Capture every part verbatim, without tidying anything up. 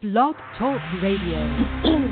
Blog Talk Radio.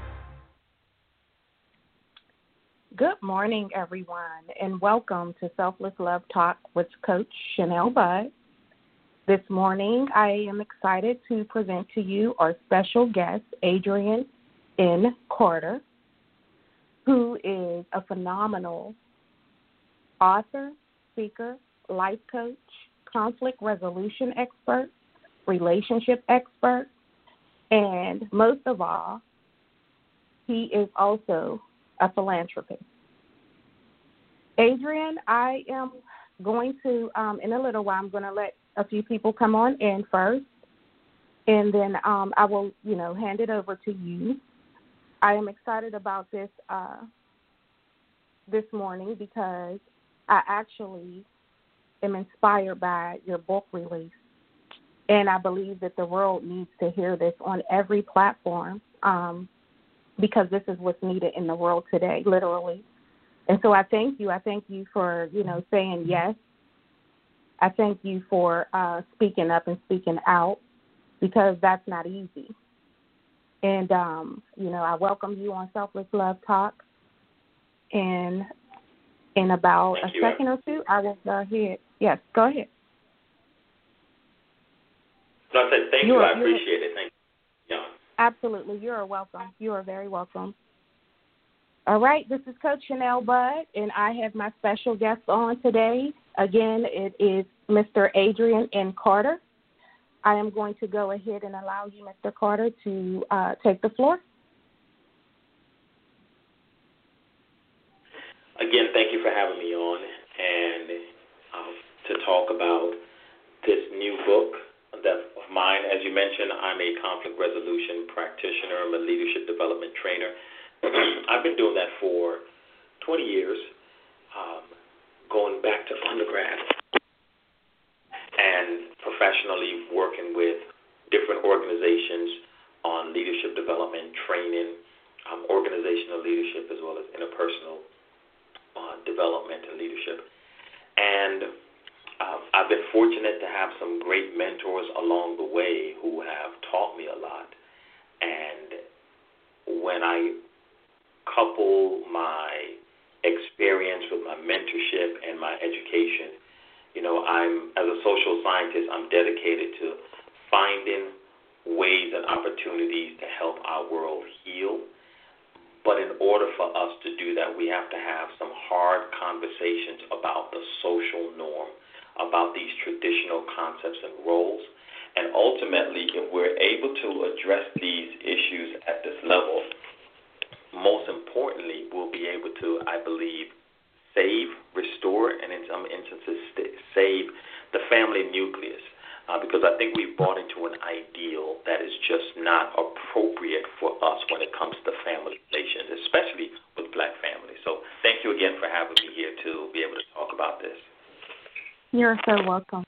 Good morning, everyone, and welcome to Selfless Love Talk with Coach Chanel Budd. This morning, I am excited to present to you our special guest, Adrienne N. Carter, who is a phenomenal author, speaker, life coach, conflict resolution expert, relationship expert, and most of all, he is also a philanthropist. Adrienne, I am going to, um, in a little while, I'm going to let a few people come on in first, and then um, I will, you know, hand it over to you. I am excited about this uh, this morning because I actually am inspired by your book release, and I believe that the world needs to hear this on every platform um, because this is what's needed in the world today, literally. And so I thank you. I thank you for, you know, saying yes. I thank you for uh, speaking up and speaking out because that's not easy. And, um, you know, I welcome you on Selfless Love Talk. And in about thank a you. second or two, I will go ahead. Yes, go ahead. No, I said thank you. you. Are, I appreciate it. Thank you. Yeah. Absolutely. You are welcome. You are very welcome. All right. This is Coach Chanel Budd, and I have my special guest on today. Again, it is Mister Adrienne N. Carter. I am going to go ahead and allow you, Mister Carter, to uh, take the floor. Again, thank you for having me on and um, to talk about this new book that of mine. As you mentioned, I'm a conflict resolution practitioner. I'm a leadership development trainer. I've been doing that for twenty years, um, going back to undergrad and professionally working with different organizations on leadership development, training, um, organizational leadership, as well as interpersonal uh, development and leadership. And uh, I've been fortunate to have some great mentors along the way who have taught me a lot. And when I couple my experience with my mentorship and my education, you know, I'm, as a social scientist, I'm dedicated to finding ways and opportunities to help our world heal. But in order for us to do that, we have to have some hard conversations about the social norm, about these traditional concepts and roles. And ultimately, if we're able to address these issues at this level, most importantly, we'll be able to, I believe, save, restore, and in some instances, save the family nucleus. Uh, because I think we've bought into an ideal that is just not appropriate for us when it comes to family relations, especially with black families. So thank you again for having me here to be able to talk about this. You're so welcome.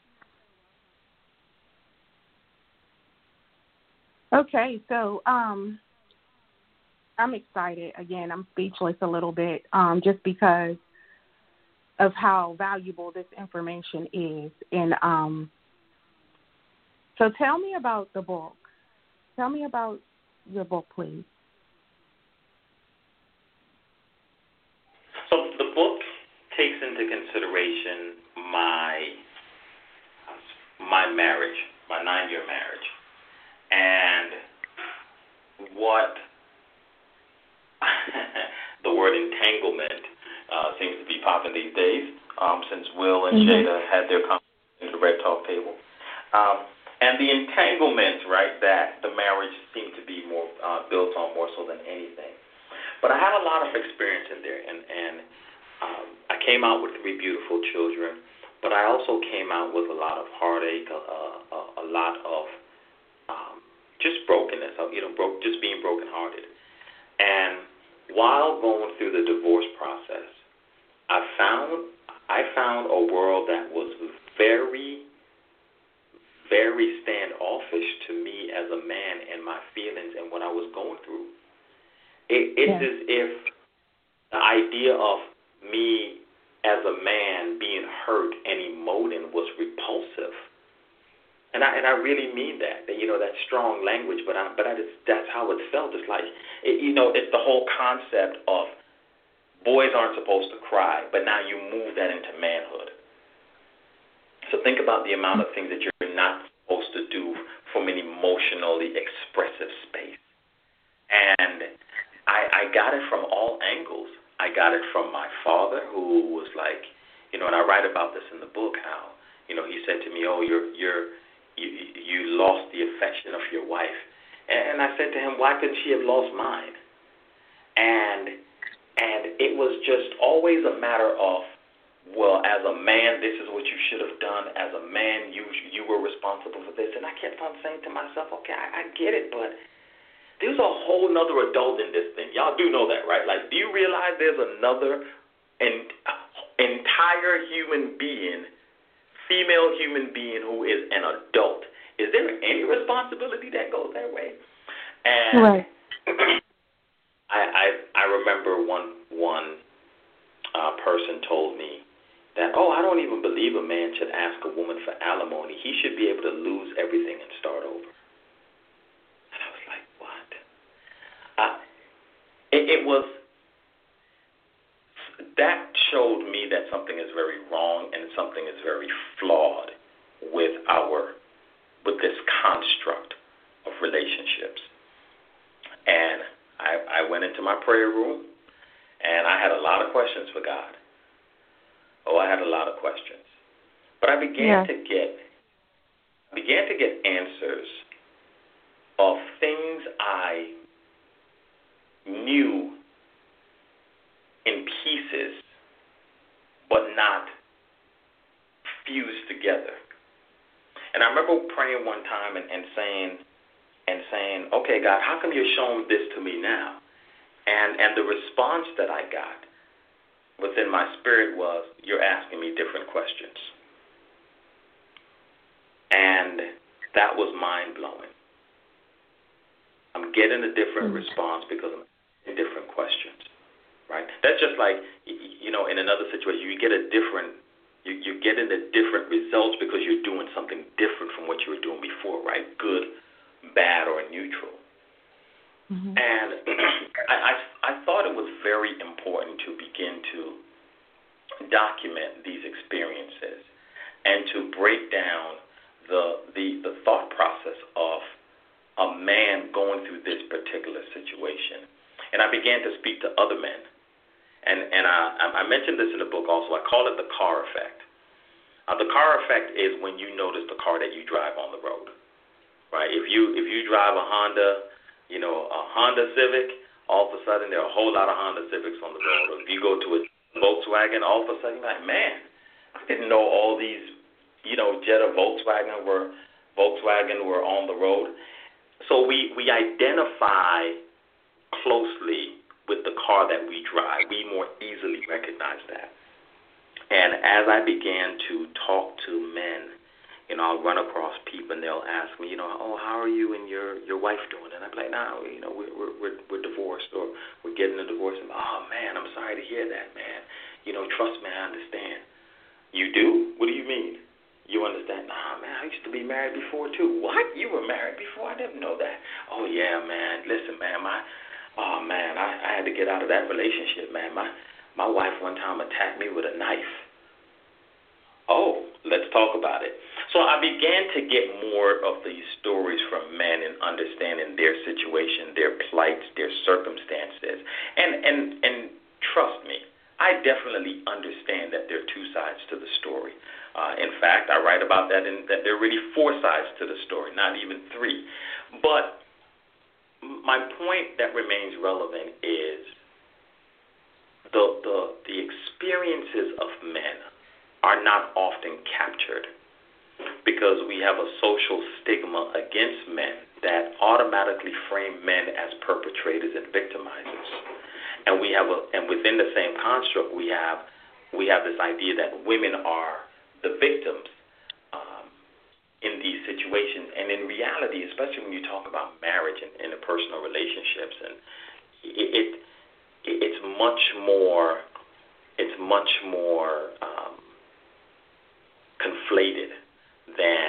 Okay, so um, I'm excited. Again, I'm speechless a little bit um, just because of how valuable this information is. And um, so tell me about the book. Tell me about your book, please. So the book takes into consideration my my marriage, my nine-year marriage, and what the word entanglement uh, seems to be popping these days um, since Will and mm-hmm. Jada had their conversation at the Red Talk table. Um, and the entanglement, right, that the marriage seemed to be more uh, built on more so than anything. But I had a lot of experience in there, and, and um, I came out with three beautiful children, but I also came out with a lot of heartache, a, a, a lot of um, just brokenness, you know, broke, just being brokenhearted. And while going through the divorce process, I found I found a world that was very, very standoffish to me as a man and my feelings and what I was going through. It, it's yeah. as if the idea of me as a man being hurt and emoting was repulsive. And I and I really mean that. That you know, that strong language, but I, but I just, that's how it felt. It's like, it, you know, it's the whole concept of boys aren't supposed to cry, but now you move that into manhood. So think about the amount of things that you're not supposed to do from an emotionally expressive space. And I, I got it from all angles. I got it from my father, who was like, you know, and I write about this in the book, how, you know, he said to me, oh, you're, you're, you, you lost the affection of your wife. And I said to him, why couldn't she have lost mine? And, and it was just always a matter of, well, as a man, this is what you should have done. As a man, you you were responsible for this. And I kept on saying to myself, okay, I, I get it, but there's a whole nother adult in this thing. Y'all do know that, right? Like, do you realize there's another en- entire human being, female human being who is an adult? Is there any responsibility that goes that way? And right. I, I I remember one one uh, person told me that, oh, I don't even believe a man should ask a woman for alimony. He should be able to lose everything and start over. And I was like, what? Uh, it, it was, that showed me that something is very wrong and something is very flawed with our, with this construct of relationships. And I, I went into my prayer room and I had a lot of questions for God. Oh, I had a lot of questions. But I began yeah. to get began to get answers of things I knew in pieces, but not fused together. And I remember praying one time and, and saying and saying, okay, God, how come you're showing this to me now? And and the response that I got within my spirit was, you're asking me different questions. And that was mind-blowing. I'm getting a different mm-hmm. response because I'm asking different questions, right? That's just like, you know, in another situation, you get a different, you, you're getting the different results because you're doing something different from what you were doing before, right? Good, bad, or neutral. Mm-hmm. And I, I, I thought it was very important to begin to document these experiences and to break down the, the the thought process of a man going through this particular situation. And I began to speak to other men. And, and I, I mentioned this in the book also. I call it the car effect. Uh, the car effect is when you notice the car that you drive on the road, right? If you if you drive a Honda, you know, a Honda Civic, all of a sudden there are a whole lot of Honda Civics on the road. Or if you go to a Volkswagen, all of a sudden you're like, man, I didn't know all these, you know, Jetta Volkswagen were Volkswagen were on the road. So we, we identify closely with the car that we drive. We more easily recognize that. And as I began to talk to men, you know, I'll run across people and they'll ask me, you know, oh, how are you and your, your wife doing? And I'm like, no, you know, we're, we're, we're divorced or we're getting a divorce. And, oh, man, I'm sorry to hear that, man. You know, trust me, I understand. You do? What do you mean? You understand? Nah, man, I used to be married before, too. What? You were married before? I didn't know that. Oh, yeah, man. Listen, man, my, oh, man, I, I had to get out of that relationship, man. My, my wife one time attacked me with a knife. Oh, let's talk about it. So I began to get more of these stories from men and understanding their situation, their plights, their circumstances. And and and trust me, I definitely understand that there are two sides to the story. Uh, in fact, I write about that in that there are really four sides to the story, not even three. But my point that remains relevant is the the the experiences of men are not often captured because we have a social stigma against men that automatically frame men as perpetrators and victimizers. And we have a, and within the same construct, we have we have this idea that women are the victims um, in these situations. And in reality, especially when you talk about marriage and interpersonal relationships, and it, it it's much more it's much more um, conflated than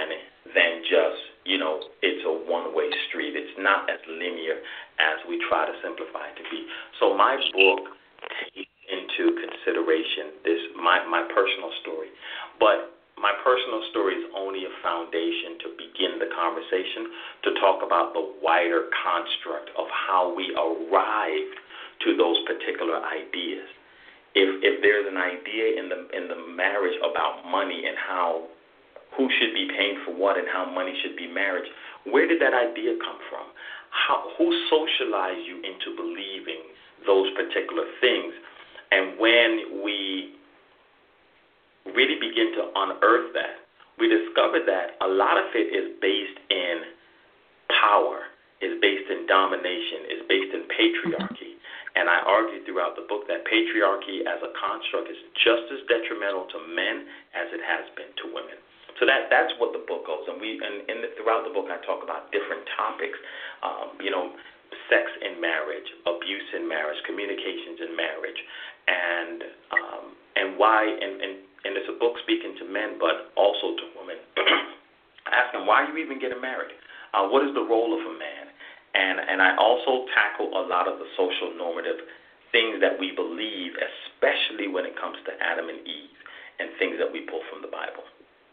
than just, you know, it's a one-way street. It's not as linear as we try to simplify it to be. So my book takes into consideration this, my, my personal story. But my personal story is only a foundation to begin the conversation to talk about the wider construct of how we arrived to those particular ideas. If if there's an idea in the in the marriage about money and how who should be paying for what and how money should be marriage, where did that idea come from? How who socialized you into believing those particular things? And when we really begin to unearth that, we discover that a lot of it is based in power, is based in domination, is based in patriarchy. And I argue throughout the book that patriarchy as a construct is just as detrimental to men as it has been to women. So that that's what the book goes. And we and, and throughout the book I talk about different topics, um, you know, sex in marriage, abuse in marriage, communications in marriage, and um, and why and, and And it's a book speaking to men, but also to women. I ask them, why are you even getting married? Uh, what is the role of a man? And and I also tackle a lot of the social normative things that we believe, especially when it comes to Adam and Eve, and things that we pull from the Bible.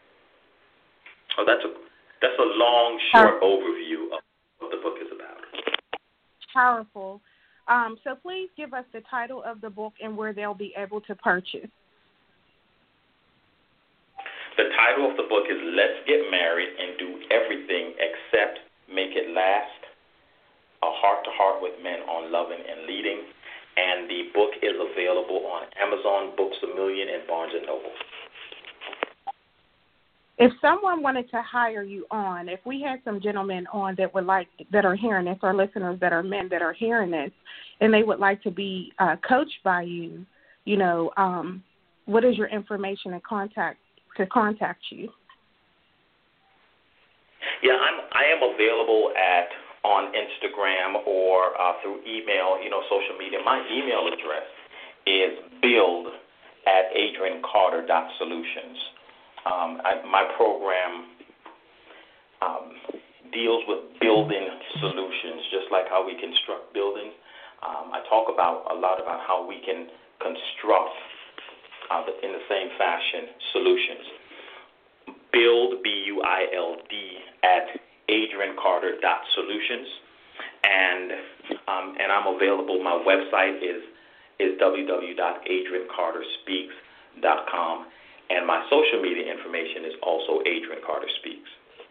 So that's a that's a long, short uh, overview of what the book is about. Powerful. Um, so please give us the title of the book and where they'll be able to purchase. The title of the book is Let's Get Married and Do Everything Except Make It Last, A Heart-to-Heart with Men on Loving and Leading. And the book is available on Amazon, Books A Million, and Barnes and Noble. If someone wanted to hire you on, if we had some gentlemen on that would like, that are hearing this, or listeners that are men that are hearing this, and they would like to be uh, coached by you, you know, um, what is your information and contact to contact you? Yeah, I'm I am available at on Instagram or uh, through email, you know, social media. My email address is build at adrian carter dot solutions. Um, I, my program um, deals with building solutions, just like how we construct buildings. Um, I talk about a lot about how we can construct Uh, in the same fashion, solutions. Build, B U I L D, at adrian carter dot solutions. And um, and I'm available. My website is is w w w dot adrian carter speaks dot com. And my social media information is also Adrian Carter Speaks.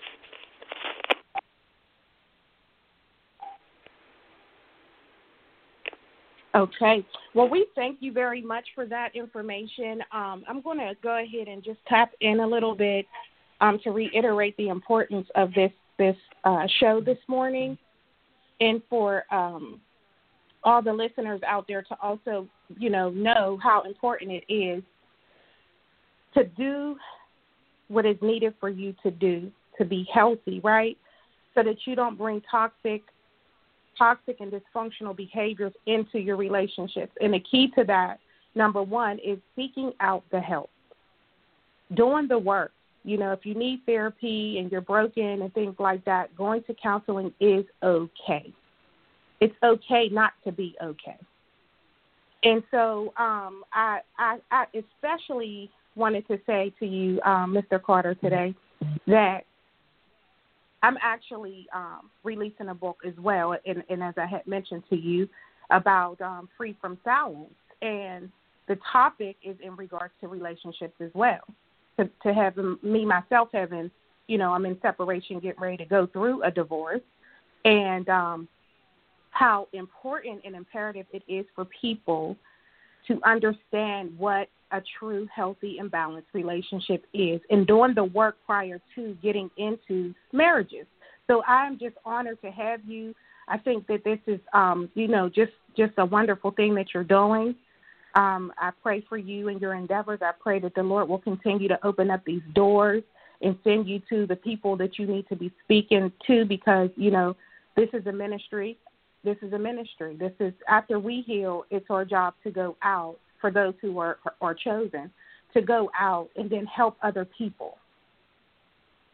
Okay. Well, we thank you very much for that information. Um, I'm going to go ahead and just tap in a little bit um, to reiterate the importance of this this uh, show this morning, and for um, all the listeners out there to also, you know, know how important it is to do what is needed for you to do to be healthy, right? So that you don't bring toxic toxic and dysfunctional behaviors into your relationships. And the key to that, number one, is seeking out the help, doing the work. You know, if you need therapy and you're broken and things like that, going to counseling is okay. It's okay not to be okay. And so um, I, I, I especially wanted to say to you, um, Mister Carter, today that I'm actually um, releasing a book as well, and, and as I had mentioned to you, about um, Free from Silence. And the topic is in regards to relationships as well. To, to have me, myself, having, you know, I'm in separation, getting ready to go through a divorce, and um, how important and imperative it is for people to understand what a true, healthy, and balanced relationship is, and doing the work prior to getting into marriages. So I'm just honored to have you. I think that this is, um, you know, just, just a wonderful thing that you're doing. Um, I pray for you and your endeavors. I pray that the Lord will continue to open up these doors and send you to the people that you need to be speaking to, because, you know, this is a ministry. This is a ministry. This is, after we heal, it's our job to go out, for those who are, are chosen, to go out and then help other people.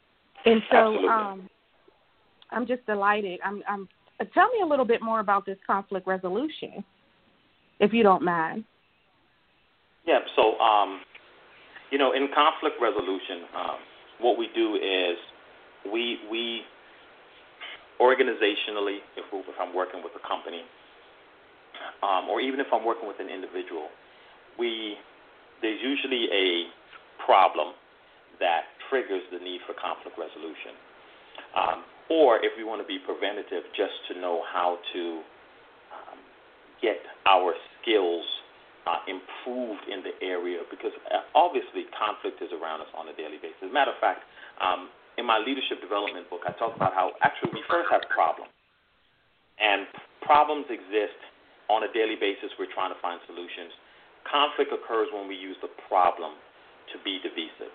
And so Absolutely. um, I'm just delighted. I'm, I'm, uh, tell me a little bit more about this conflict resolution, if you don't mind. Yeah, so, um, you know, in conflict resolution, um, what we do is we, we organizationally, if, we, if I'm working with a company, um, or even if I'm working with an individual, we there's usually a problem that triggers the need for conflict resolution. Um, or if we want to be preventative, just to know how to um, get our skills uh, improved in the area, because uh, obviously conflict is around us on a daily basis. As a matter of fact, um, in my leadership development book, I talk about how actually we first have problems. And problems exist on a daily basis. We're trying to find solutions. Conflict occurs when we use the problem to be divisive.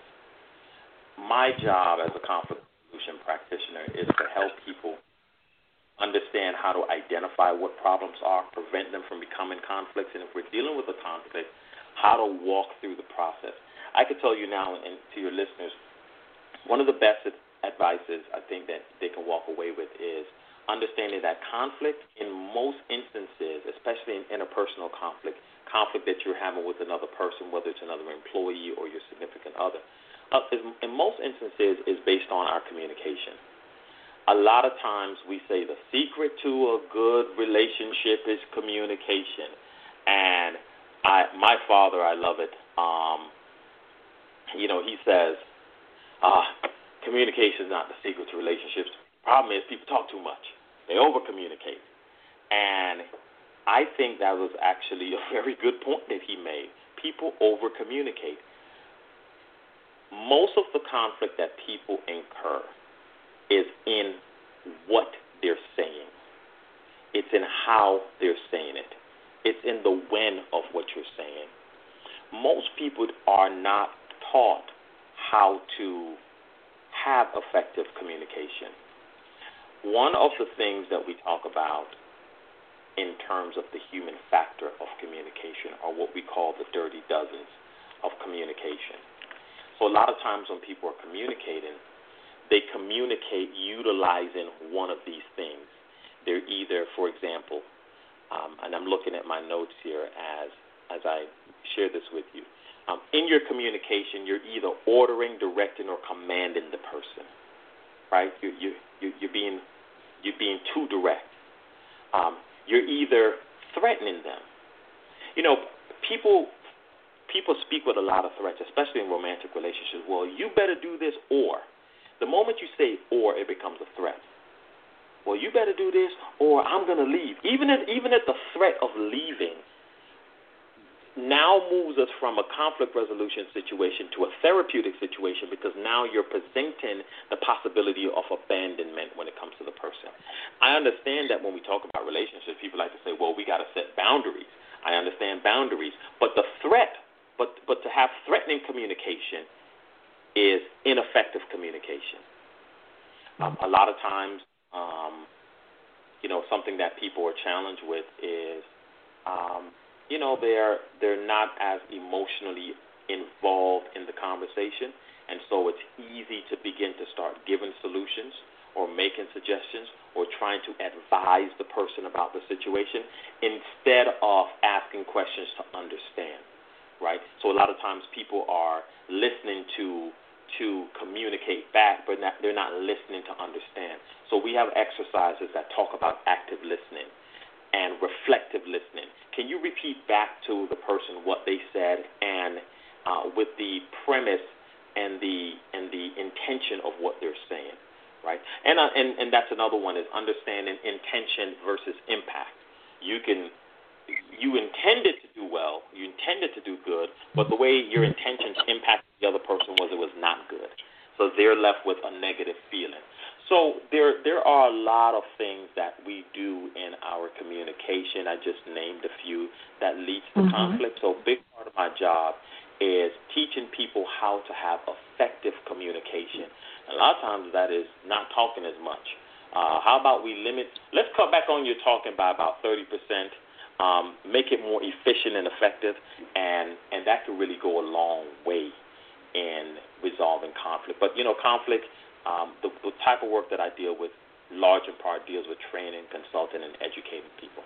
My job as a conflict resolution practitioner is to help people understand how to identify what problems are, prevent them from becoming conflicts, and if we're dealing with a conflict, how to walk through the process. I could tell you now, and to your listeners, one of the best advices I think that they can walk away with is understanding that conflict in most instances, especially in interpersonal conflict, conflict that you're having with another person, whether it's another employee or your significant other, uh, is, in most instances is based on our communication. A lot of times we say the secret to a good relationship is communication. And I, my father, I love it. Um, you know, he says, uh, communication is not the secret to relationships. The problem is people talk too much. They over-communicate. And I think that was actually a very good point that he made. People over-communicate. Most of the conflict that people incur is in what they're saying. It's in how they're saying it. It's in the when of what you're saying. Most people are not taught how to have effective communication. One of the things that we talk about in terms of the human factor of communication are what we call the dirty dozens of communication. So a lot of times when people are communicating, they communicate utilizing one of these things. They're either, for example, um, and I'm looking at my notes here as as I share this with you. Um, in your communication, you're either ordering, directing, or commanding the person, right? You you you you're being you're being too direct. Um, you're either threatening them. You know, people people speak with a lot of threats, especially in romantic relationships. Well, you better do this, or the moment you say or, it becomes a threat. Well, you better do this, or I'm going to leave. Even at even at the threat of leaving, now moves us from a conflict resolution situation to a therapeutic situation, because now you're presenting the possibility of abandonment when it comes to the person. I understand that when we talk about relationships, people like to say, well, we got to set boundaries. I understand boundaries. But the threat, but, but to have threatening communication is ineffective communication. Um, a lot of times, um, you know, something that people are challenged with is, um, you know, they're they're not as emotionally involved in the conversation, and so it's easy to begin to start giving solutions or making suggestions or trying to advise the person about the situation instead of asking questions to understand, right? So a lot of times people are listening to to communicate back, but not, they're not listening to understand. So we have exercises that talk about active listening and reflective listening. Can you repeat back to the person what they said, and uh, with the premise and the and the intention of what they're saying, right? And uh, and and that's another one, is understanding intention versus impact. You can you intended to do well, you intended to do good, but the way your intentions impacted the other person was it was not good. So they're left with a negative feeling. So there there are a lot of things that we do in our communication. I just named a few that leads to mm-hmm. conflict. So a big part of my job is teaching people how to have effective communication. And a lot of times that is not talking as much. Uh, how about we limit, let's cut back on your talking by about thirty percent, um, make it more efficient and effective, and, and that can really go a long way in resolving conflict. But, you know, conflict Um, the, the type of work that I deal with, large in part, deals with training, consulting, and educating people.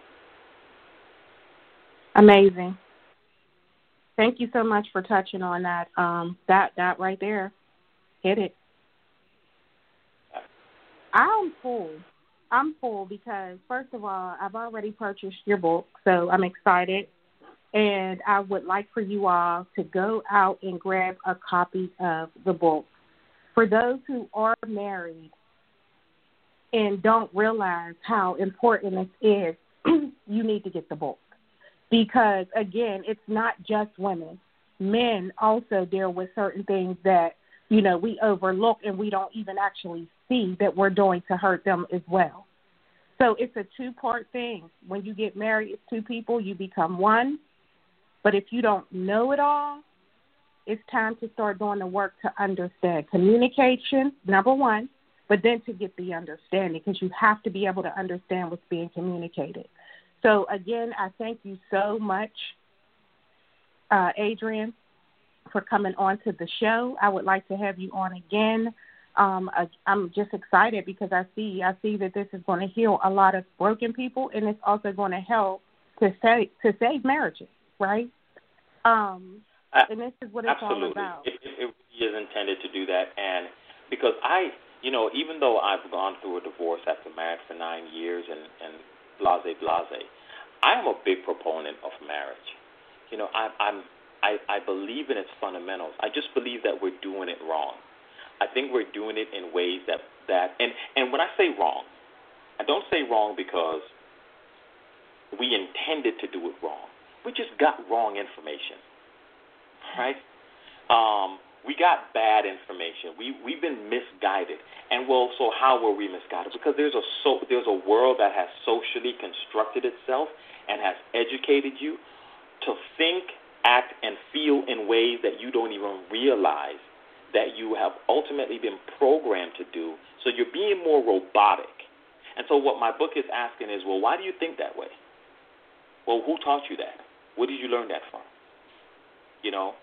Amazing. Thank you so much for touching on that. Um, that that right there, hit it. I'm full. I'm full because, first of all, I've already purchased your book, so I'm excited. And I would like for you all to go out and grab a copy of the book. For those who are married and don't realize how important this is, you need to get the book. Because, again, it's not just women. Men also deal with certain things that, you know, we overlook and we don't even actually see that we're doing to hurt them as well. So it's a two-part thing. When you get married, it's two people, you become one. But if you don't know it all, it's time to start doing the work to understand. Communication, number one, but then to get the understanding, because you have to be able to understand what's being communicated. So, again, I thank you so much, uh, Adrian, for coming on to the show. I would like to have you on again. Um, I, I'm just excited because I see I see that this is going to heal a lot of broken people, and it's also going to help to save, to save marriages, right? Um, and this is what it's Absolutely. all about. It, it, it really is intended to do that, and because I, you know, even though I've gone through a divorce after marriage for nine years and, and blase, blase, I am a big proponent of marriage. You know, I, I'm, I, I believe in its fundamentals. I just believe that we're doing it wrong. I think we're doing it in ways that, that and, and when I say wrong, I don't say wrong because we intended to do it wrong. We just got wrong information, right? Um, we got bad information. We, we've been misguided. And, well, so how were we misguided? Because there's a, so, there's a world that has socially constructed itself and has educated you to think, act, and feel in ways that you don't even realize that you have ultimately been programmed to do. So you're being more robotic. And so what my book is asking is, well, why do you think that way? Well, who taught you that? Where did you learn that from? You know,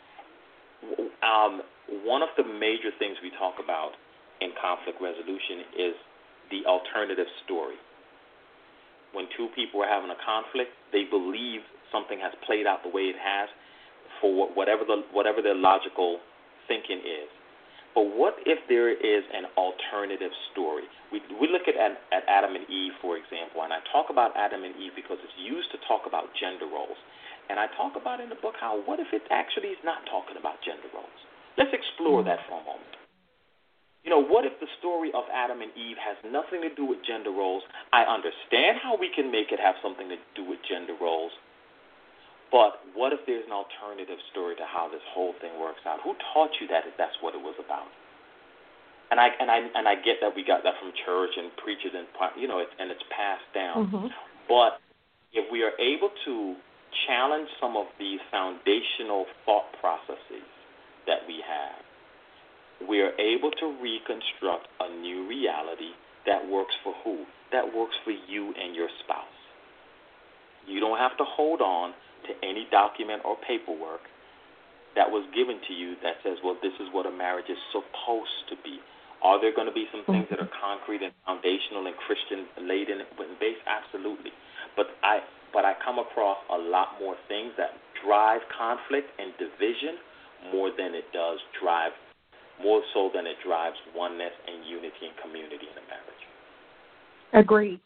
um, one of the major things we talk about in conflict resolution is the alternative story. When two people are having a conflict, they believe something has played out the way it has for whatever the whatever their logical thinking is. But what if there is an alternative story? We we look at, at at Adam and Eve, for example, and I talk about Adam and Eve because it's used to talk about gender roles. And I talk about in the book how what if it actually is not talking about gender roles? Let's explore that for a moment. You know, what if the story of Adam and Eve has nothing to do with gender roles? I understand how we can make it have something to do with gender roles, but what if there's an alternative story to how this whole thing works out? Who taught you that if that's what it was about? And I and I and I get that we got that from church and preachers and you know, it, and it's passed down. Mm-hmm. But if we are able to challenge some of these foundational thought processes that we have, we are able to reconstruct a new reality that works for who? That works for you and your spouse. You don't have to hold on to any document or paperwork that was given to you that says, well, this is what a marriage is supposed to be. Are there going to be some things that are concrete and foundational and Christian-laden and based? Absolutely. But I but I come across a lot more things that drive conflict and division more than it does drive, more so than it drives oneness and unity and community in a marriage. Agreed.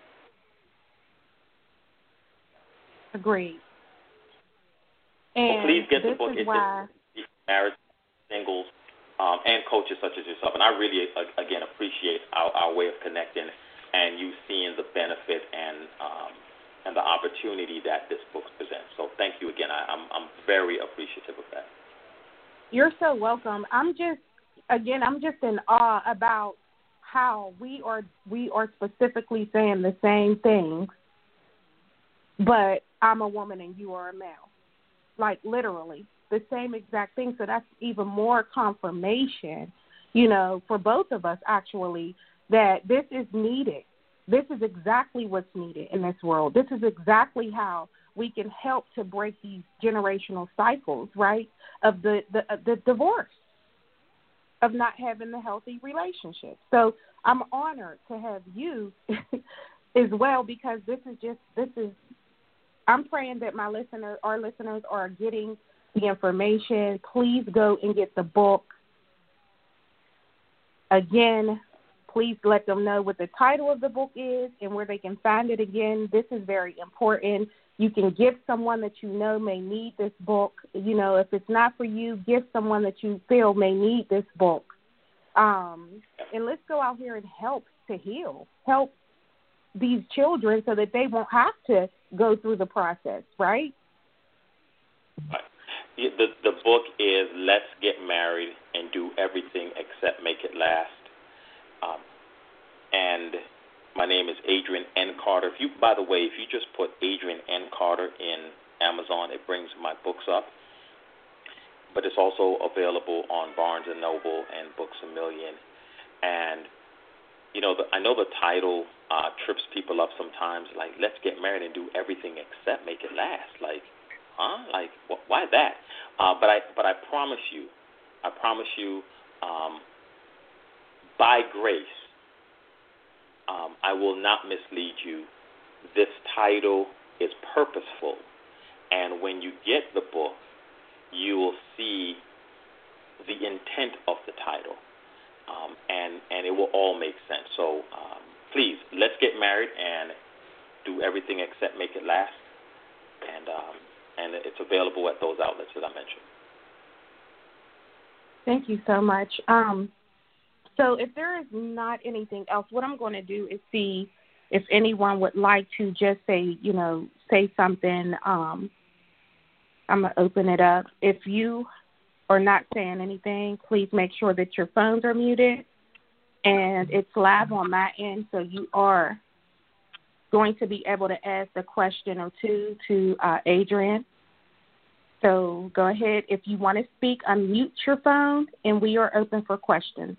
Agreed. And well, please get the book. It's why... marriage, singles, um, and coaches such as yourself. And I really, again, appreciate our, our way of connecting and you seeing the benefit and um, and the opportunity that this book presents. So thank you again. I, I'm I'm very appreciative of that. You're so welcome. I'm just, again, I'm just in awe about how we are we are specifically saying the same things, but I'm a woman and you are a male. Like literally the same exact thing. So that's even more confirmation, you know, for both of us actually, that this is needed. This is exactly what's needed in this world. This is exactly how we can help to break these generational cycles, right, of the, the, the divorce. of not having the healthy relationship. So I'm honored to have you as well, because this is just, this is, I'm praying that my listener, our listeners are getting the information. Please go and get the book. Again, please let them know what the title of the book is and where they can find it again. This is very important. You can give someone that you know may need this book. You know, if it's not for you, give someone that you feel may need this book. Um, and let's go out here and help to heal, help these children so that they won't have to go through the process, right? The, the book is Let's Get Married and Do Everything Except Make It Last. Um, and my name is Adrian N. Carter. If you, by the way, if you just put Adrian N. Carter in Amazon, it brings my books up. But it's also available on Barnes and Noble and Books A Million. And, you know, the, I know the title uh, trips people up sometimes, like, let's get married and do everything except make it last. Like, huh? Like, wh- why that? Uh, but I but I promise you, I promise you, um, by grace, um, I will not mislead you. This title is purposeful. And when you get the book, you will see the intent of the title. Um, and, and it will all make sense. So um, please, let's get married and do everything except make it last. And um, and it's available at those outlets that I mentioned. Thank you so much. Um, so if there is not anything else, what I'm going to do is see if anyone would like to just say, you know, say something. Um, I'm going to open it up. If you are not saying anything, please make sure that your phones are muted. And it's live on my end, so you are going to be able to ask a question or two to uh, Adrian. So go ahead. If you want to speak, unmute your phone, and we are open for questions.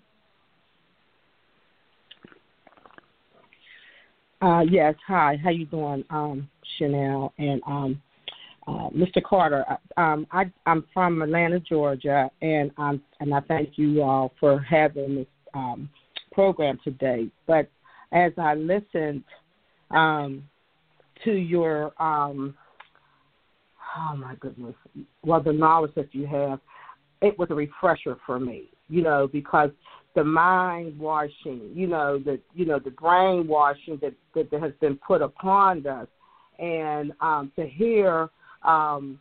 Uh, yes, hi. How you doing, um, Chanel and um, uh, Mister Carter? Um, I, I'm from Atlanta, Georgia, and um, and I thank you all for having this um, program today. But as I listened um, to your, um, oh my goodness, well, the knowledge that you have, it was a refresher for me, you know, because the mind washing, you know, the you know the brainwashing that, that, that has been put upon us, and um, to hear um,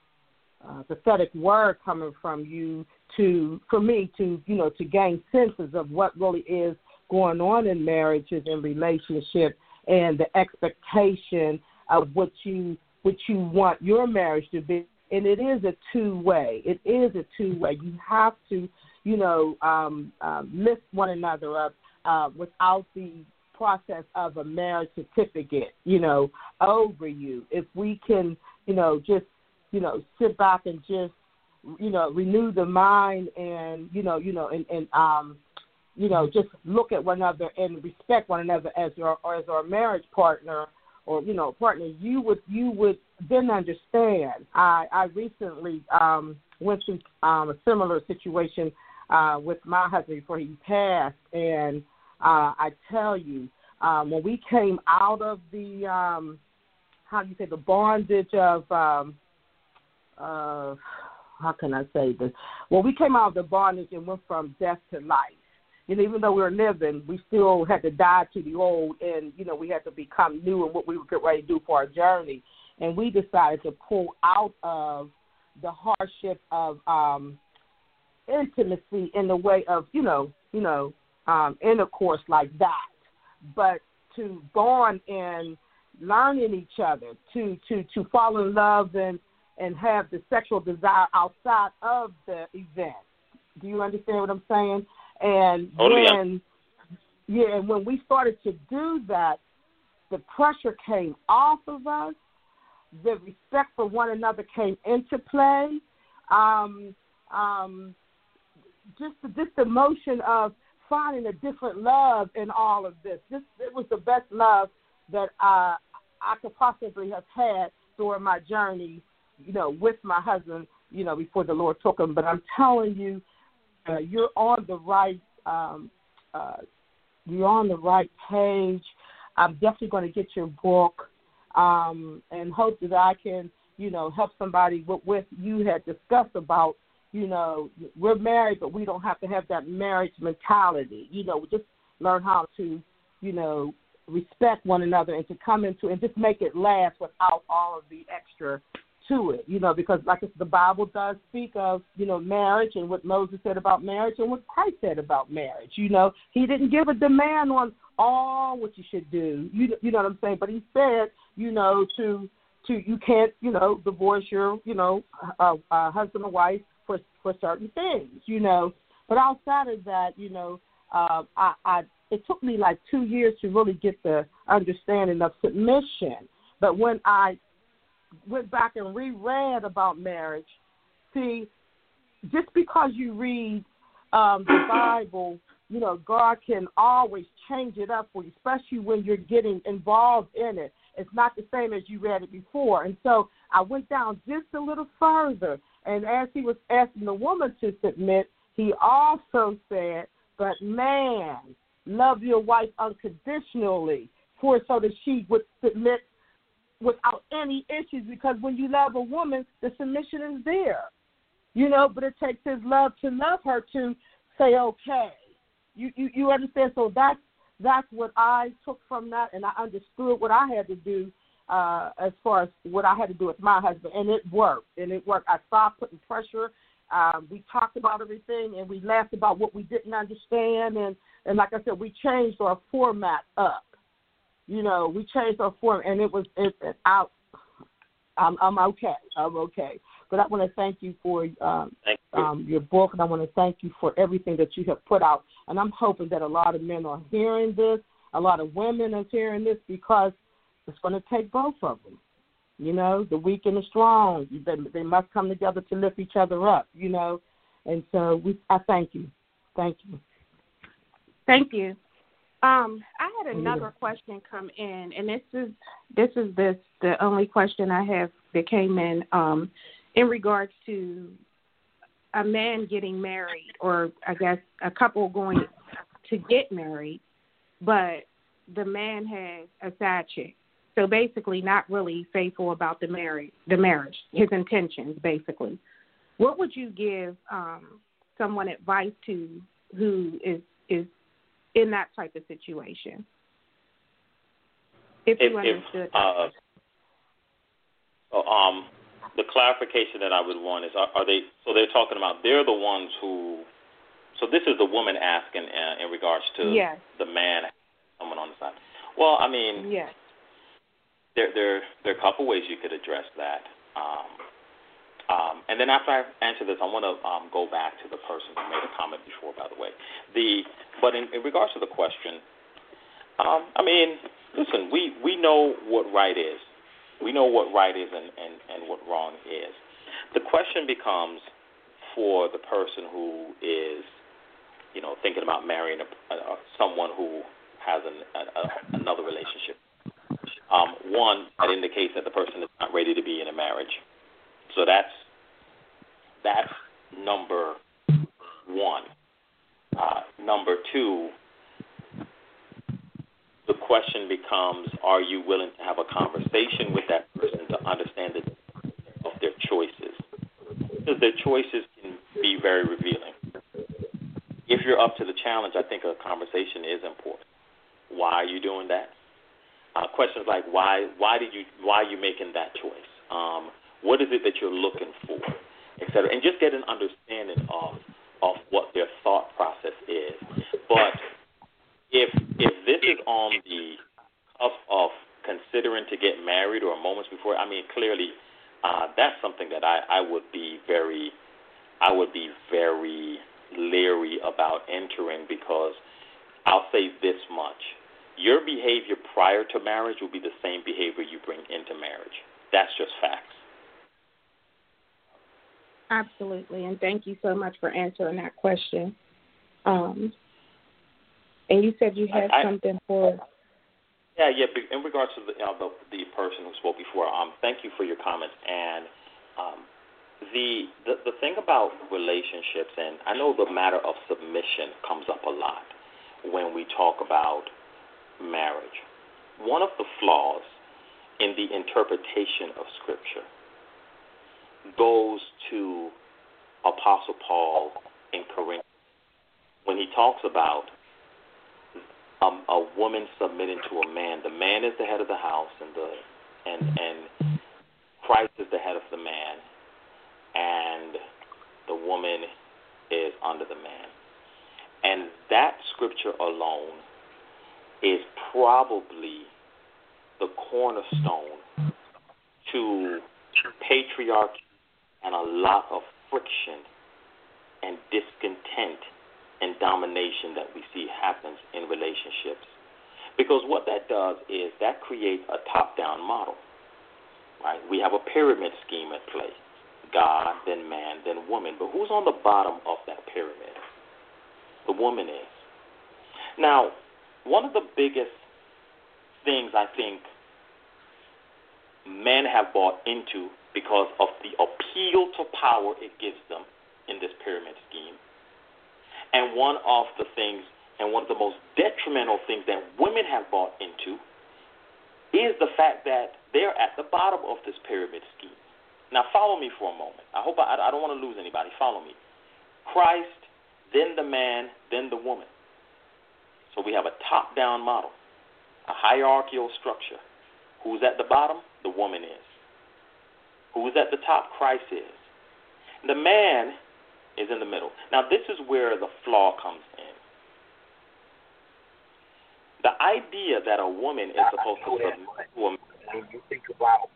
a pathetic word coming from you to, for me to, you know, to gain senses of what really is going on in marriages and relationships, and the expectation of what you what you want your marriage to be. And it is a two-way. It is a two-way. You have to, you know, um, um, lift one another up uh, without the process of a marriage certificate, you know, over you. If we can, you know, just, you know, sit back and just, you know, renew the mind and, you know, you know, and, and um, you know, just look at one another and respect one another as our or as our marriage partner or, you know, partner, you would you would then understand. I, I recently um, went through um, a similar situation uh, with my husband before he passed, and uh, I tell you, um, when we came out of the, um, how do you say, the bondage of, um, uh, how can I say this? Well, we came out of the bondage and went from death to life. You know, even though we were living, we still had to die to the old, and, you know, we had to become new in what we were getting ready to do for our journey. And we decided to pull out of the hardship of um, intimacy in the way of, you know, you know, um, intercourse like that, but to bond in learning each other, to, to, to fall in love and, and have the sexual desire outside of the event. Do you understand what I'm saying? And totally. when, yeah, and when we started to do that, the pressure came off of us. The respect for one another came into play. Um, um, just, just the motion of finding a different love in all of this. This it was the best love that uh, I could possibly have had during my journey, you know, with my husband, you know, before the Lord took him. But I'm telling you, uh, you're on the right. Um, uh, you're on the right page. I'm definitely going to get your book, um, and hope that I can, you know, help somebody with, with you had discussed about, you know, we're married, but we don't have to have that marriage mentality. You know, we just learn how to, you know, respect one another and to come into and just make it last without all of the extra to it, you know, because like the Bible does speak of, you know, marriage and what Moses said about marriage and what Christ said about marriage. You know, he didn't give a demand on all what you should do. You you know what I'm saying? But he said, you know, to to you can't, you know, divorce your, you know, uh, uh, husband or wife for for certain things, you know. But outside of that, you know, uh, I, I it took me like two years to really get the understanding of submission. But when I went back and reread about marriage, see, just because you read um, the Bible, you know, God can always change it up for you, especially when you're getting involved in it. It's not the same as you read it before. And so I went down just a little further, and as he was asking the woman to submit, he also said, but man, love your wife unconditionally, for so that she would submit without any issues, because when you love a woman, the submission is there, you know, but it takes his love to love her to say, okay, you, you, you understand? So that's, that's what I took from that, and I understood what I had to do uh, as far as what I had to do with my husband, and it worked, and it worked. I stopped putting pressure. Um, we talked about everything, and we laughed about what we didn't understand, and, and like I said, we changed our format up. You know, we changed our form, and it was it, it out. I'm, I'm okay. I'm okay. But I want to thank you for um, thank you. um, your book, and I want to thank you for everything that you have put out. And I'm hoping that a lot of men are hearing this, a lot of women are hearing this, because it's going to take both of them. You know, the weak and the strong, they, they must come together to lift each other up. You know, and so we, I thank you. Thank you. Thank you. Um, I had another question come in, and this is this is this the only question I have that came in um, in regards to a man getting married, or I guess a couple going to get married, but the man has a side chick, so basically not really faithful about the marriage, the marriage, his intentions, basically. What would you give um, someone advice to who is is in that type of situation? If, if you understood if, uh, so, um, the clarification that I would want is, are, are they, so they're talking about, they're the ones who, so this is the woman asking uh, in regards to yes. the man, someone on the side. Well, I mean, yes. there, there, there are a couple ways you could address that. Um, Um, and then after I answer this, I want to um, go back to the person who made a comment before, by the way. The But in, in regards to the question, um, I mean, listen, we, we know what right is. We know what right is and, and, and what wrong is. The question becomes for the person who is, you know, thinking about marrying a, a, someone who has an, a, a, another relationship. Um, one, that indicates that the person is not ready to be in a marriage. So that's that's number one. Uh, number two, the question becomes, are you willing to have a conversation with that person to understand the of their choices? Because their choices can be very revealing. If you're up to the challenge, I think a conversation is important. Why are you doing that? Uh, questions like why why did you why are you making that choice? Um, What is it that you're looking for, et cetera, and just get an understanding of of what their thought process is. But if if this is on the cusp of considering to get married or moments before, I mean, clearly uh, that's something that I, I would be very I would be very leery about entering, because I'll say this much: your behavior prior to marriage will be the same behavior you bring into marriage. That's just facts. Absolutely, and thank you so much for answering that question. Um, and you said you had I, something for... Yeah, yeah. In regards to the, you know, the, the person who spoke before, um, thank you for your comments. And um, the, the the thing about relationships, and I know the matter of submission comes up a lot when we talk about marriage. One of the flaws in the interpretation of Scripture goes to Apostle Paul in Corinthians when he talks about um, a woman submitting to a man. The man is the head of the house, and the and and Christ is the head of the man, and the woman is under the man. And that scripture alone is probably the cornerstone to patriarchy and a lot of friction and discontent and domination that we see happens in relationships. Because what that does is that creates a top-down model, right? We have a pyramid scheme at play. God, then man, then woman. But who's on the bottom of that pyramid? The woman is. Now, one of the biggest things I think men have bought into because of the appeal to power it gives them in this pyramid scheme, and one of the things, and one of the most detrimental things that women have bought into is the fact that they're at the bottom of this pyramid scheme. Now, follow me for a moment. I hope I, I don't want to lose anybody. Follow me. Christ, then the man, then the woman. So we have a top-down model, a hierarchical structure. Who's at the bottom? The woman is. Who's at the top? Christ is. The man is in the middle. Now, this is where the flaw comes in. The idea that a woman is supposed to submit to a man. When you think about,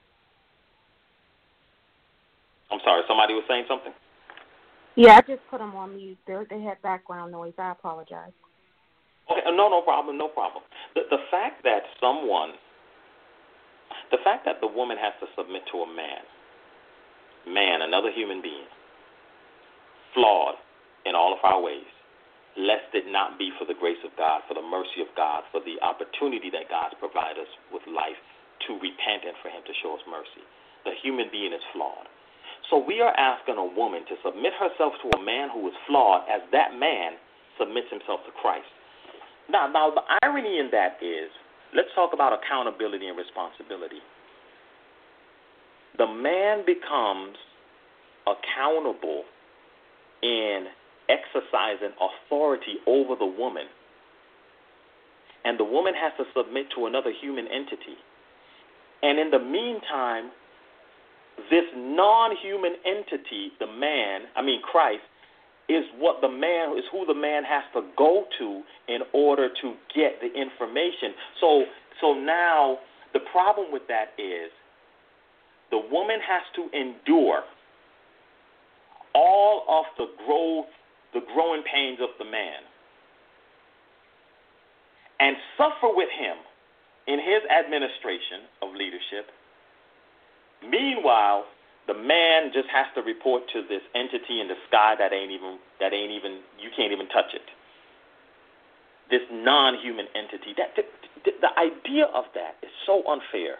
I'm sorry, somebody was saying something? Yeah, I just put them on mute. They they had background noise. I apologize. Okay, no, no problem, no problem. The, the fact that someone, the fact that the woman has to submit to a man, man, another human being, flawed in all of our ways, lest it not be for the grace of God, for the mercy of God, for the opportunity that God's provided us with life to repent and for him to show us mercy. The human being is flawed. So we are asking a woman to submit herself to a man who is flawed as that man submits himself to Christ. Now, now the irony in that is, let's talk about accountability and responsibility. The man becomes accountable in exercising authority over the woman, and the woman has to submit to another human entity. And in the meantime, this non-human entity, the man, I mean Christ, is what the man is who the man has to go to in order to get the information. So, so now the problem with that is the woman has to endure all of the growth, the growing pains of the man, and suffer with him in his administration of leadership. Meanwhile, the man just has to report to this entity in the sky that ain't even that ain't even you can't even touch it. This non-human entity. That the, the, the idea of that is so unfair,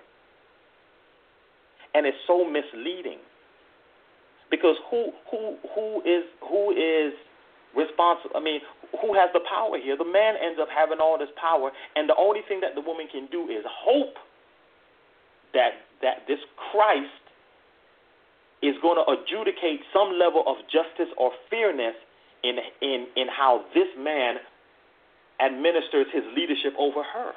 and it's so misleading. Because who who who is who is responsible? I mean, who has the power here? The man ends up having all this power, and the only thing that the woman can do is hope that that this Christ is going to adjudicate some level of justice or fairness in in in how this man administers his leadership over her.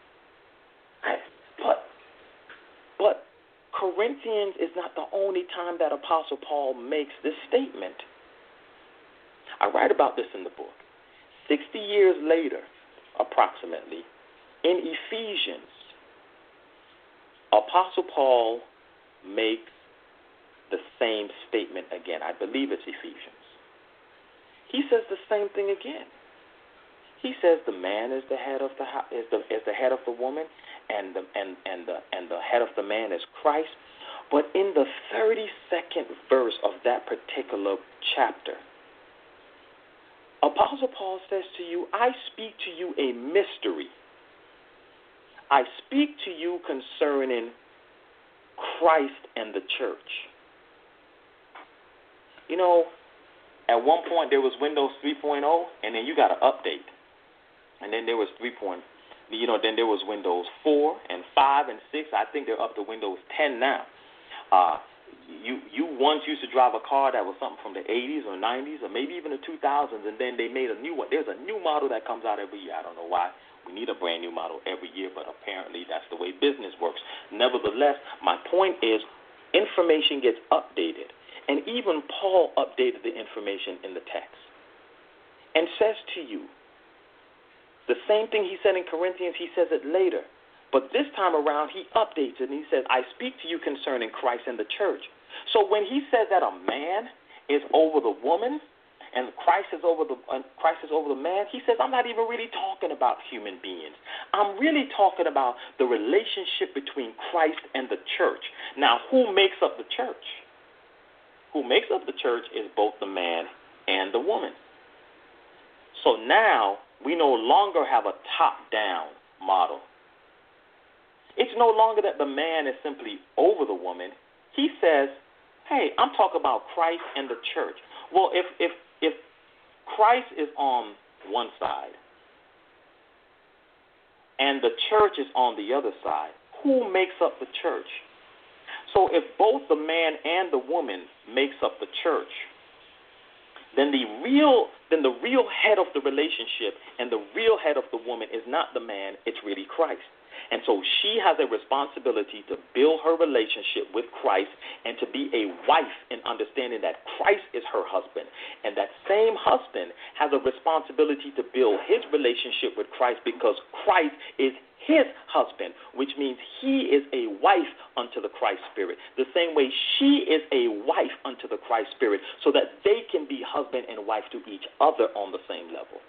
But but Corinthians is not the only time that Apostle Paul makes this statement. I write about this in the book. Sixty years later, approximately, in Ephesians, Apostle Paul makes the same statement again. I believe it's Ephesians. He says the same thing again. He says the man is the head of the is the is the head of the woman, and the and and the and the head of the man is Christ. But in the thirty-second verse of that particular chapter, Apostle Paul says to you, "I speak to you a mystery. I speak to you concerning Christ and the church." You know, at one point there was Windows three point oh, and then you got to update. And then there was three point, you know, then there was Windows four and five and six. I think they're up to Windows ten now. Uh, you you once used to drive a car that was something from the eighties or nineties or maybe even the two thousands, and then they made a new one. There's a new model that comes out every year. I don't know why. We need a brand new model every year, but apparently that's the way business works. Nevertheless, my point is information gets updated. And even Paul updated the information in the text and says to you, the same thing he said in Corinthians, he says it later. But this time around, he updates it, and he says, I speak to you concerning Christ and the church. So when he says that a man is over the woman and Christ is over the uh, Christ is over the man, he says, I'm not even really talking about human beings. I'm really talking about the relationship between Christ and the church. Now, who makes up the church? Who makes up the church is both the man and the woman. So now we no longer have a top-down model. It's no longer that the man is simply over the woman. He says, hey, I'm talking about Christ and the church. Well, if if if Christ is on one side and the church is on the other side, who makes up the church? So if both the man and the woman makes up the church, then the real then the real head of the relationship and the real head of the woman is not the man, it's really Christ. And so she has a responsibility to build her relationship with Christ and to be a wife in understanding that Christ is her husband. And that same husband has a responsibility to build his relationship with Christ because Christ is his husband, which means he is a wife unto the Christ Spirit. The same way she is a wife unto the Christ Spirit, so that they can be husband and wife to each other on the same level.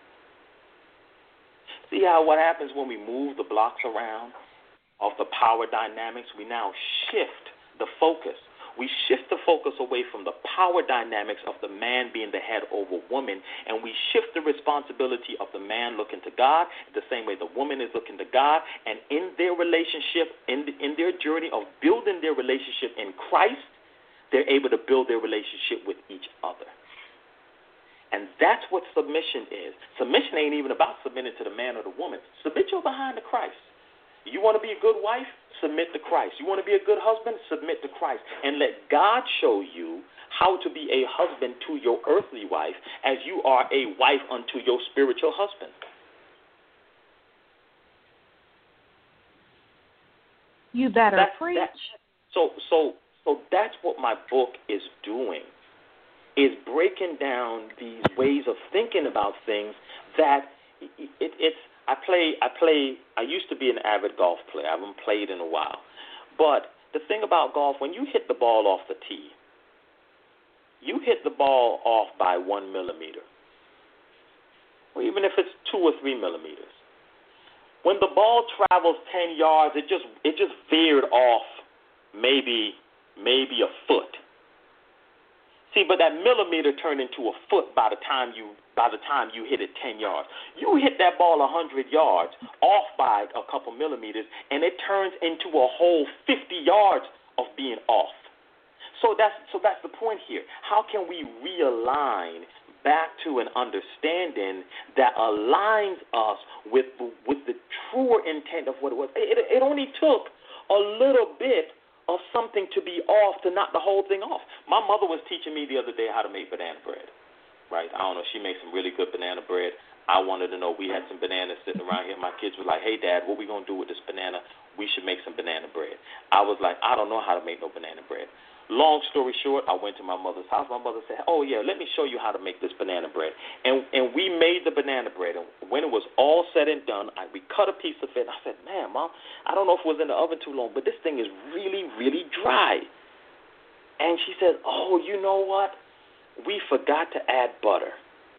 See how what happens when we move the blocks around of the power dynamics? We now shift the focus. We shift the focus away from the power dynamics of the man being the head over woman, and we shift the responsibility of the man looking to God the same way the woman is looking to God. And in their relationship, in, the, in their journey of building their relationship in Christ, they're able to build their relationship with each other. And that's what submission is. Submission ain't even about submitting to the man or the woman. Submit your behind to Christ. You want to be a good wife? Submit to Christ. You want to be a good husband? Submit to Christ. And let God show you how to be a husband to your earthly wife as you are a wife unto your spiritual husband. You better that's, preach. That's, so, so, so that's what my book is doing. Is breaking down these ways of thinking about things that it, it, it's. I play. I play. I used to be an avid golf player. I haven't played in a while, but the thing about golf, when you hit the ball off the tee, you hit the ball off by one millimeter, or even if it's two or three millimeters. When the ball travels ten yards, it just it just veered off, maybe maybe a foot. See, but that millimeter turned into a foot by the time you by the time you hit it ten yards. You hit that ball a hundred yards off by a couple millimeters, and it turns into a whole fifty yards of being off. So that's so that's the point here. How can we realign back to an understanding that aligns us with with the truer intent of what it was? It, it only took a little bit of something to be off to knock the whole thing off. My mother was teaching me the other day how to make banana bread, right? I don't know. She makes some really good banana bread. I wanted to know. We had some bananas sitting around here. My kids were like, hey, Dad, what we going to do with this banana? We should make some banana bread. I was like, I don't know how to make no banana bread. Long story short, I went to my mother's house. My mother said, oh, yeah, let me show you how to make this banana bread. And and we made the banana bread. And when it was all said and done, I, we cut a piece of it. And I said, man, Mom, I don't know if it was in the oven too long, but this thing is really, really dry. And she said, oh, you know what? We forgot to add butter.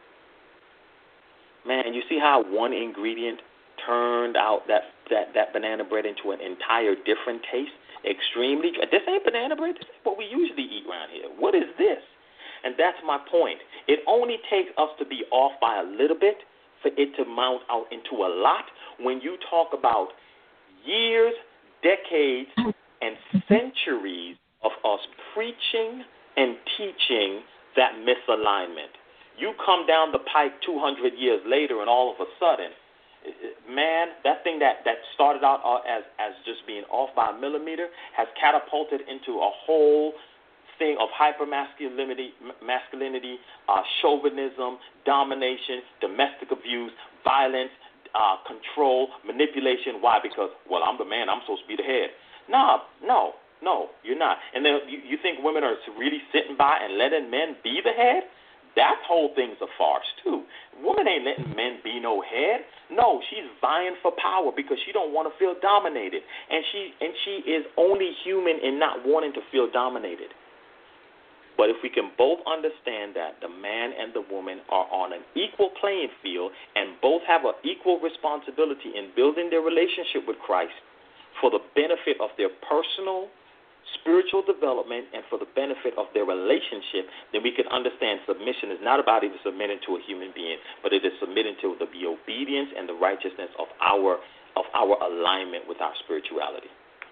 Man, you see how one ingredient turned out that, that, that banana bread into an entire different taste? Extremely dry. This ain't banana bread. This is what we usually eat around here. What is this? And that's my point. It only takes us to be off by a little bit for it to mount out into a lot. When you talk about years, decades, and centuries of us preaching and teaching that misalignment. You come down the pike two hundred years later, and all of a sudden, man, that thing that, that started out as, as just being off by a millimeter has catapulted into a whole thing of hypermasculinity, masculinity, uh, chauvinism, domination, domestic abuse, violence, uh, control, manipulation. Why? Because, well, I'm the man. I'm supposed to be the head. No, no, no, you're not. And then you, you think women are really sitting by and letting men be the head? That whole thing's a farce, too. Woman ain't letting men be no head. No, she's vying for power because she don't want to feel dominated. And she and she is only human in not wanting to feel dominated. But if we can both understand that the man and the woman are on an equal playing field and both have an equal responsibility in building their relationship with Christ for the benefit of their personal spiritual development and for the benefit of their relationship, then we can understand submission is not about even submitting to a human being, but it is submitting to the, the obedience and the righteousness of our of our alignment with our spirituality.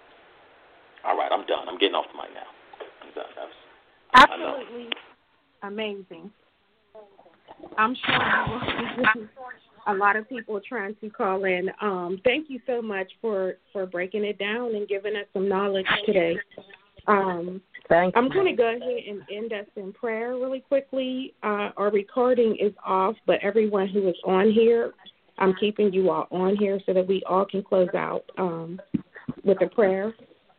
All right, I'm done. I'm getting off the mic now. I'm done. That was, Absolutely amazing. I'm sure a lot of people are trying to call in. Um, thank you so much for, for breaking it down and giving us some knowledge today. Um, Thank I'm you. going to go ahead and end us in prayer really quickly. Uh, our recording is off, but everyone who is on here, I'm keeping you all on here so that we all can close out um, with a prayer.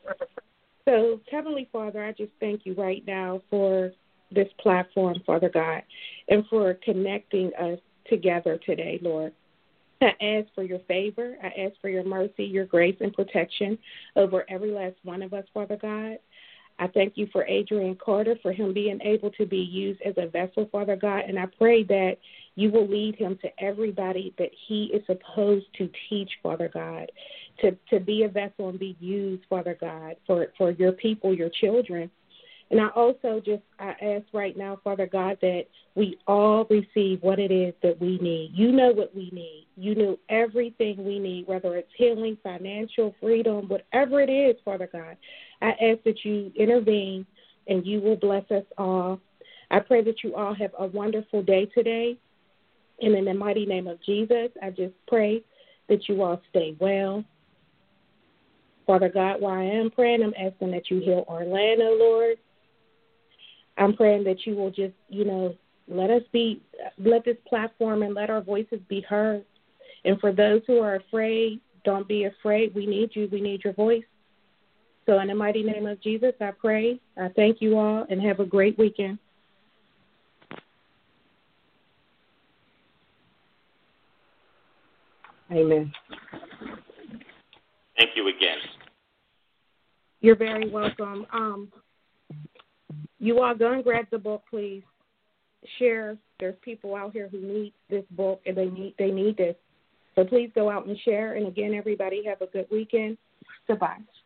So, Heavenly Father, I just thank you right now for this platform, Father God, and for connecting us together today, Lord. I ask for your favor. I ask for your mercy, your grace, and protection over every last one of us, Father God. I thank you for Adrian Carter, for him being able to be used as a vessel, Father God, and I pray that you will lead him to everybody that he is supposed to teach, Father God, to, to be a vessel and be used, Father God, for, for your people, your children. And I also just, I ask right now, Father God, that we all receive what it is that we need. You know what we need. You know everything we need, whether it's healing, financial, freedom, whatever it is, Father God. I ask that you intervene and you will bless us all. I pray that you all have a wonderful day today. And in the mighty name of Jesus, I just pray that you all stay well. Father God, while I am praying, I'm asking that you heal Orlando, Lord. I'm praying that you will just, you know, let us be, let this platform and let our voices be heard. And for those who are afraid, don't be afraid. We need you. We need your voice. So in the mighty name of Jesus, I pray. I thank you all and have a great weekend. Amen. thank you again. You're very welcome. Um, you all go and grab the book, please. Share. There's people out here who need this book, and they need they need this. So please go out and share. And again, everybody have a good weekend. Goodbye.